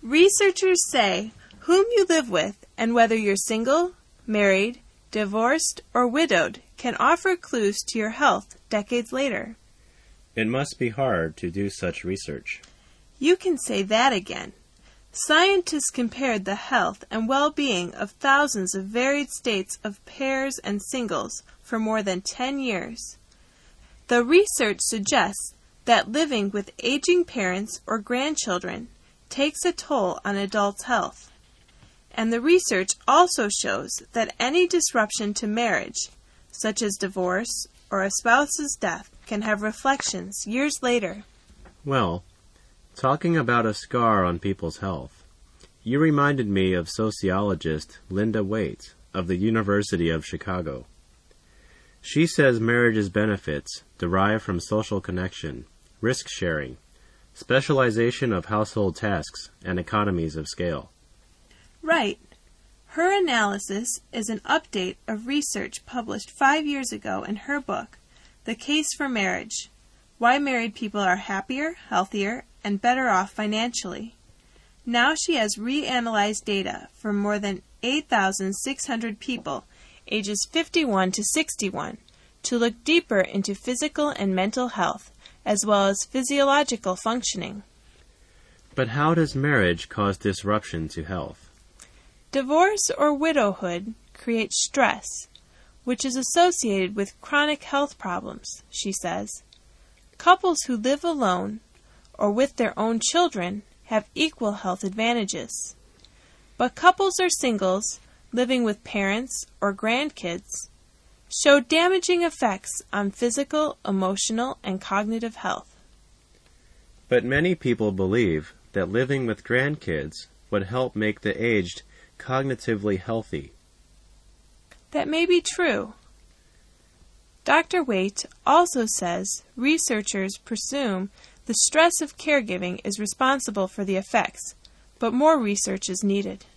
Researchers say whom you live with and whether you're single, married, divorced, or widowed can offer clues to your health decades later. It must be hard to do such research. You can say that again. Scientists compared the health and well-being of thousands of varied states of pairs and singles for more than 10 years. The research suggests that living with aging parents or grandchildren takes a toll on adults' health. And the research also shows that any disruption to marriage, such as divorce or a spouse's death, can have reflections years later. Well, talking about a scar on people's health, you reminded me of sociologist Linda Waite of the University of Chicago. She says marriage's benefits derive from social connection, risk-sharing, specialization of household tasks, and economies of scale. Right. Her analysis is an update of research published 5 years ago in her book, The Case for Marriage: Why Married People Are Happier, Healthier, and Better Off Financially. Now she has reanalyzed data from more than 8,600 people ages 51 to 61 to look deeper into physical and mental health as well as physiological functioning. But how does marriage cause disruption to health? Divorce or widowhood creates stress, which is associated with chronic health problems, she says. Couples who live alone or with their own children have equal health advantages. But couples or singles living with parents or grandkids show damaging effects on physical, emotional, and cognitive health. But many people believe that living with grandkids would help make the aged cognitively healthy. That may be true. Dr. Waite also says researchers presume the stress of caregiving is responsible for the effects, but more research is needed.